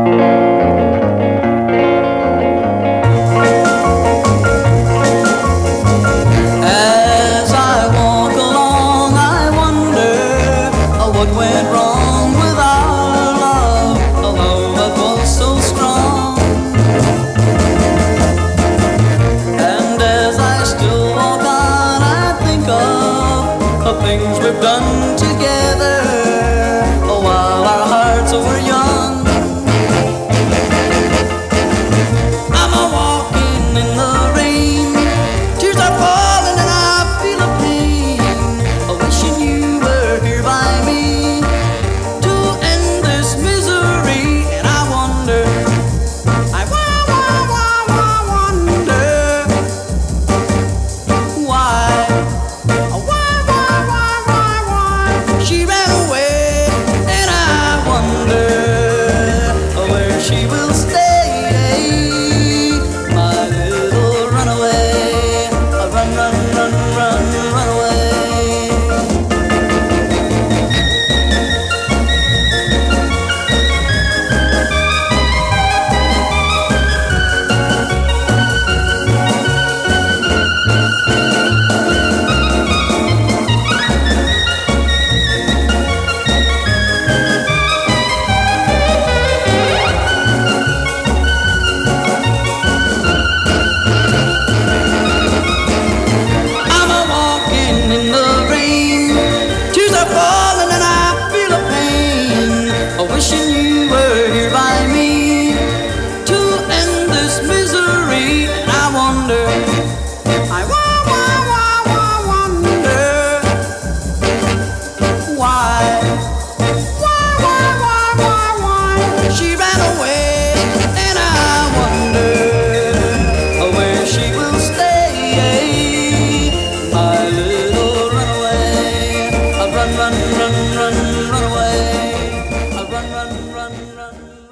As I walk along, I wonder what went wrong with our love, a love that was so strong. And as I still walk on, I think of the things we've done together while our hearts were young. I'm a walking in the rain, tears are falling and I feel a pain, wishing you were here by me to end this misery. And I wonder, I wonder why she ran away, and I wonder where she will stay, my little runaway. Run, run, run, run, run away. I'm a walking in the rain, tears are falling and I feel a pain, wishing you were here by me to end this misery. And I wonder, I wonder why she ran away, and I wonder where she will stay, my little runaway. Run, run, run, run, run away. Run, run, run, run.